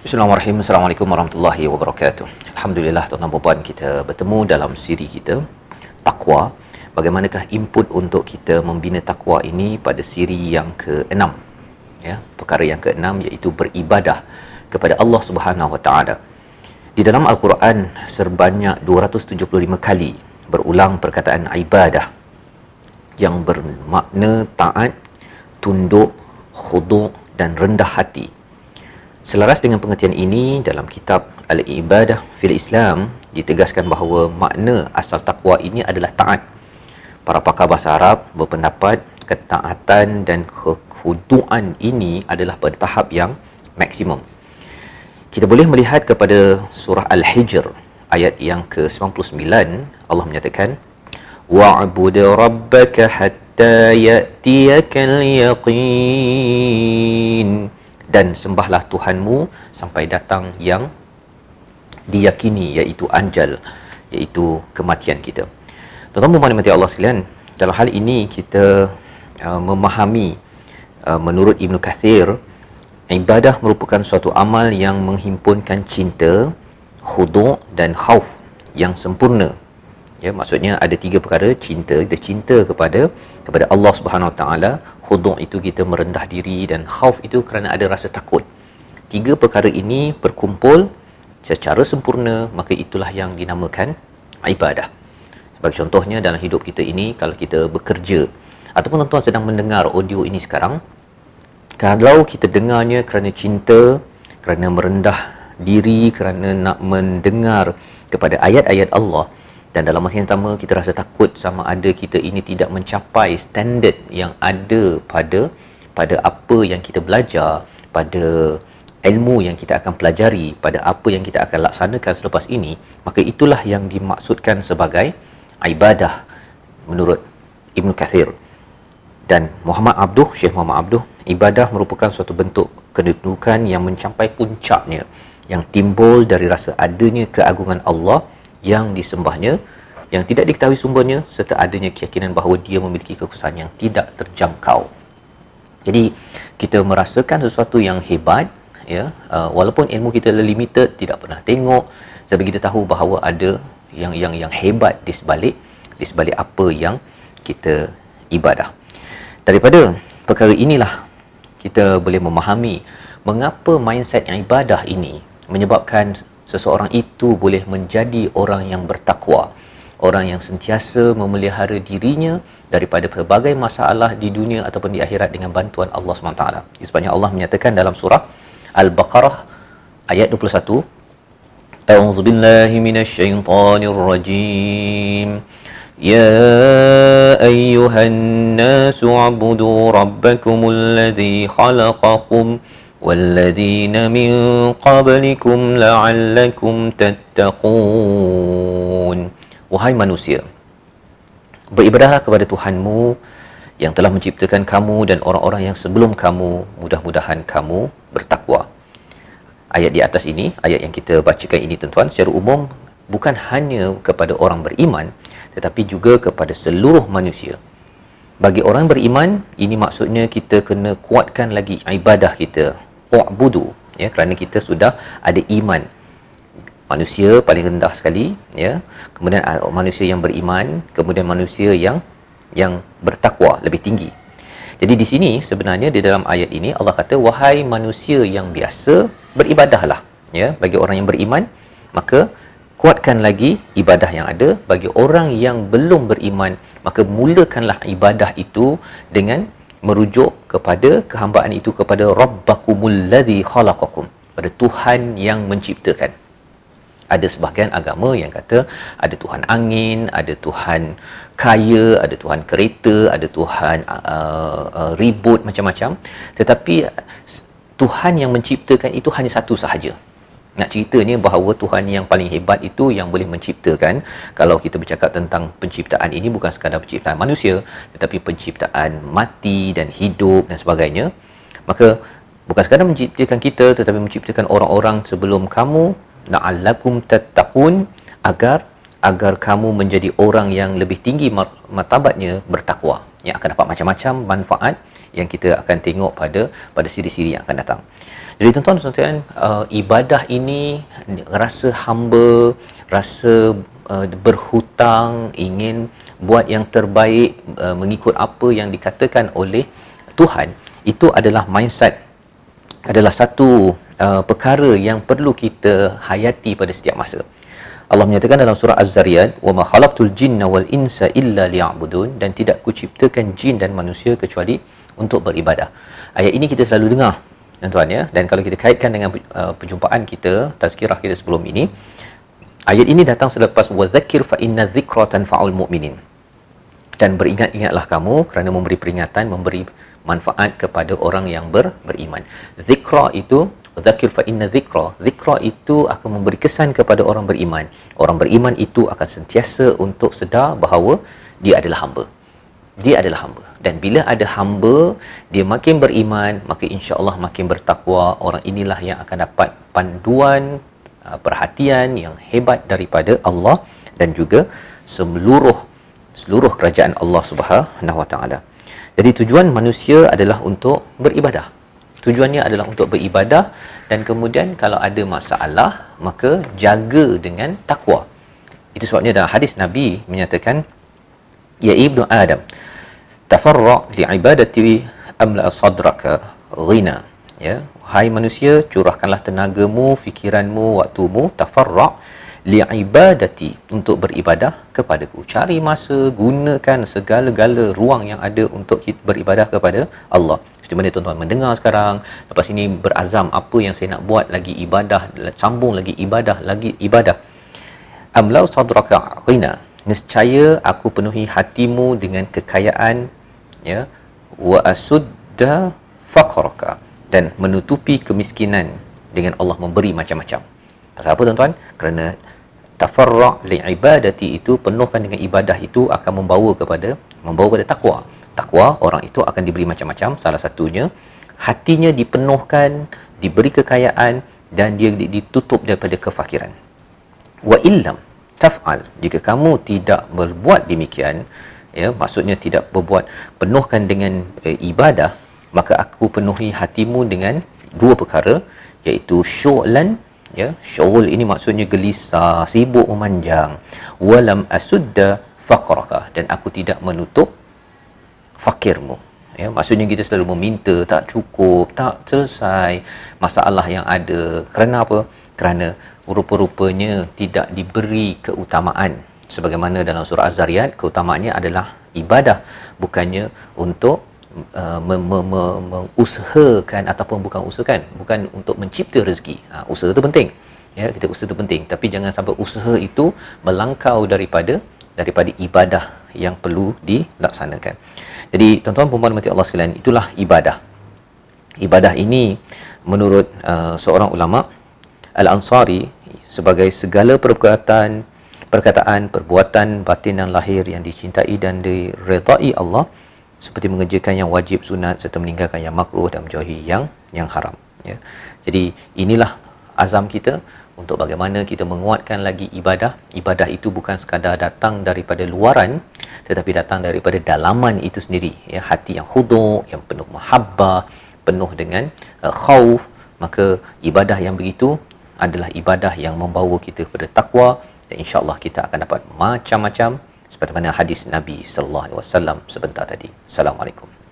Bismillahirrahmanirrahim. Assalamualaikum warahmatullahi wabarakatuh. Alhamdulillah, tuan-tuan dan puan, kita bertemu dalam siri kita takwa. Bagaimanakah input untuk kita membina takwa ini pada siri yang ke-6, ya, perkara yang ke-6 iaitu beribadah kepada Allah Subhanahu Wa Taala. Di dalam Al-Quran sebanyak 275 kali berulang perkataan ibadah yang bermakna taat, tunduk, khudu' dan rendah hati. Selaras dengan pengertian ini, dalam kitab Al-Ibadah fil Islam ditegaskan bahawa makna asal takwa ini adalah taat. Para pakar bahasa Arab berpendapat ketaatan dan kekhuduan ini adalah pada tahap yang maksimum. Kita boleh melihat kepada surah Al-Hijr ayat yang ke-99, Allah menyatakan wa'bud rabbaka hatta ya'tiyakal yaqin, dan sembahlah Tuhanmu sampai datang yang diyakini, iaitu anjal, iaitu kematian kita. Tuan-tuan dan puan Allah sekalian, dalam hal ini kita memahami menurut Ibn Kathir, ibadah merupakan suatu amal yang menghimpunkan cinta, khudu' dan khauf yang sempurna. Ya, maksudnya ada tiga perkara: cinta, kita cinta kepada Allah Subhanahu Wa Taala, khudu' itu kita merendah diri, dan khauf itu kerana ada rasa takut. Tiga perkara ini berkumpul secara sempurna, maka itulah yang dinamakan ibadah. Sebagai contohnya, dalam hidup kita ini, kalau kita bekerja ataupun tuan-tuan sedang mendengar audio ini sekarang, kalau kita dengarnya kerana cinta, kerana merendah diri, kerana nak mendengar kepada ayat-ayat Allah, dan dalam masa yang sama kita rasa takut sama ada kita ini tidak mencapai standard yang ada pada apa yang kita belajar, pada ilmu yang kita akan pelajari, pada apa yang kita akan laksanakan selepas ini, maka itulah yang dimaksudkan sebagai ibadah menurut Ibn Kathir. Dan Syekh Muhammad Abduh, ibadah merupakan suatu bentuk kedudukan yang mencapai puncaknya, yang timbul dari rasa adanya keagungan Allah yang disembahnya, yang tidak diketahui sumbernya, serta adanya keyakinan bahawa dia memiliki kekuasaan yang tidak terjangkau. Jadi kita merasakan sesuatu yang hebat, ya, walaupun ilmu kita limited, tidak pernah tengok, tapi kita tahu bahawa ada yang hebat di sebalik apa yang kita ibadah. Daripada perkara inilah kita boleh memahami mengapa mindset yang ibadah ini menyebabkan seseorang itu boleh menjadi orang yang bertakwa, orang yang sentiasa memelihara dirinya daripada pelbagai masalah di dunia ataupun di akhirat dengan bantuan Allah SWT. Sebabnya Allah menyatakan dalam surah Al-Baqarah ayat 21, A'udzu billahi minasyaitonir rajim. Ya ayyuhan nasu 'budu rabbakumul ladzi khalaqakum walladzina min qablikum la'allakum tattaqun. Wahai manusia, beribadahlah kepada Tuhanmu yang telah menciptakan kamu dan orang-orang yang sebelum kamu, mudah-mudahan kamu bertakwa. Ayat di atas ini, ayat yang kita bacakan ini tuan-tuan, secara umum bukan hanya kepada orang beriman, tetapi juga kepada seluruh manusia. Bagi orang beriman, ini maksudnya kita kena kuatkan lagi ibadah kita, u'budu, ya, kerana kita sudah ada iman. Manusia paling rendah sekali, ya, kemudian manusia yang beriman, kemudian manusia yang bertakwa lebih tinggi. Jadi di sini sebenarnya di dalam ayat ini Allah kata, wahai manusia yang biasa, beribadahlah, ya, bagi orang yang beriman, maka kuatkan lagi ibadah yang ada. Bagi orang yang belum beriman, maka mulakanlah ibadah itu dengan merujuk kepada kehambaan itu kepada Rabbakumul ladzi khalaqakum, pada Tuhan yang menciptakan. Ada sebahagian agama yang kata ada Tuhan angin, ada Tuhan kaya, ada Tuhan kereta, ada Tuhan ribut macam-macam. Tetapi Tuhan yang menciptakan itu hanya satu sahaja. Nak ceritanya bahawa Tuhan yang paling hebat itu yang boleh menciptakan. Kalau kita bercakap tentang penciptaan ini, bukan sekadar penciptaan manusia, tetapi penciptaan mati dan hidup dan sebagainya. Maka bukan sekadar menciptakan kita, tetapi menciptakan orang-orang sebelum kamu, la'allakum tattaqun, agar kamu menjadi orang yang lebih tinggi martabatnya, bertakwa, yang akan dapat macam-macam manfaat yang kita akan tengok pada siri-siri yang akan datang. Jadi tuan-tuan, ibadah ini rasa hamba, rasa berhutang, ingin buat yang terbaik, mengikut apa yang dikatakan oleh Tuhan, itu adalah mindset, adalah satu perkara yang perlu kita hayati pada setiap masa. Allah menyatakan dalam surah Az-Zariyat, "Wa ma khalaqtul jinna wal insa illa liya'budun," dan tidak kuciptakan jin dan manusia kecuali untuk beribadah. Ayat ini kita selalu dengar, tuan-tuan ya, dan kalau kita kaitkan dengan perjumpaan kita, tazkirah kita sebelum ini, ayat ini datang selepas wa dzakir fa inna dzikra tanfa'ul mu'minin. Dan beringat-ingatlah kamu kerana memberi peringatan, memberi manfaat kepada orang yang beriman. Zikra itu, dzakir fa inna dzikra itu akan memberi kesan kepada orang beriman. Orang beriman itu akan sentiasa untuk sedar bahawa dia adalah hamba. Dia adalah hamba. Dan bila ada hamba, dia makin beriman, maka insya-Allah makin bertakwa. Orang inilah yang akan dapat panduan, perhatian yang hebat daripada Allah dan juga seluruh kerajaan Allah Subhanahu Wa Taala. Jadi tujuan manusia adalah untuk beribadah. Tujuannya adalah untuk beribadah, dan kemudian kalau ada masalah, maka jaga dengan takwa. Itu sebabnya dalam hadis Nabi menyatakan, "Ya ibnu Adam, tafarra' li'ibadati amla sadraka ghina." Ya, hai manusia, curahkanlah tenagamu, fikiranmu, waktumu, tafarra' li'ibadati, untuk beribadah kepadaku. Cari masa, gunakan segala-gala ruang yang ada untuk kita beribadah kepada Allah. Seperti mana tuan-tuan mendengar sekarang, lepas ini berazam apa yang saya nak buat, lagi ibadah, sambung lagi ibadah. Amlau sadraka ghina, nescaya aku penuhi hatimu dengan kekayaan, ya, wa asudda faqraka, dan menutupi kemiskinan dengan Allah memberi macam-macam. Pasal apa tuan-tuan? Kerana tafarra' li'ibadati itu, penuhkan dengan ibadah itu akan membawa kepada takwa. Takwa, orang itu akan diberi macam-macam. Salah satunya, hatinya dipenuhkan, diberi kekayaan, dan dia ditutup daripada kefakiran. Wa illam taf'al, jika kamu tidak berbuat demikian, ya, maksudnya tidak berbuat, penuhkan dengan ibadah, maka aku penuhi hatimu dengan dua perkara, iaitu syu'lan, ya, syu'ul ini maksudnya gelisah, sibuk memanjang, walam asudda faqraka, dan aku tidak menutup fakirmu. Ya, maksudnya kita selalu meminta, tak cukup, tak selesai masalah yang ada. Kerana apa? Kerana rupa-rupanya tidak diberi keutamaan. Sebagaimana dalam surah Az-Zariyat, keutamaannya adalah ibadah, bukannya untuk mengusahakan, ataupun bukan untuk mencipta rezeki. Usaha itu penting. Ya, kita usaha itu penting, tapi jangan sampai usaha itu melangkau daripada ibadah yang perlu dilaksanakan. Jadi tuan-tuan perempuan mati Allah sekalian, itulah ibadah. Ibadah ini menurut seorang ulama Al-Ansari sebagai segala perkataan, perbuatan batin dan lahir yang dicintai dan diredai Allah, seperti mengerjakan yang wajib, sunat, serta meninggalkan yang makruh dan menjauhi yang haram. Ya. Jadi inilah azam kita untuk bagaimana kita menguatkan lagi ibadah. Ibadah itu bukan sekadar datang daripada luaran, tetapi datang daripada dalaman itu sendiri. Ya, hati yang khudu', yang penuh mahabbah, penuh dengan khauf. Maka ibadah yang begitu adalah ibadah yang membawa kita kepada takwa, dan insya-Allah kita akan dapat macam-macam seperti mana hadis Nabi sallallahu alaihi wasallam sebentar tadi. Assalamualaikum.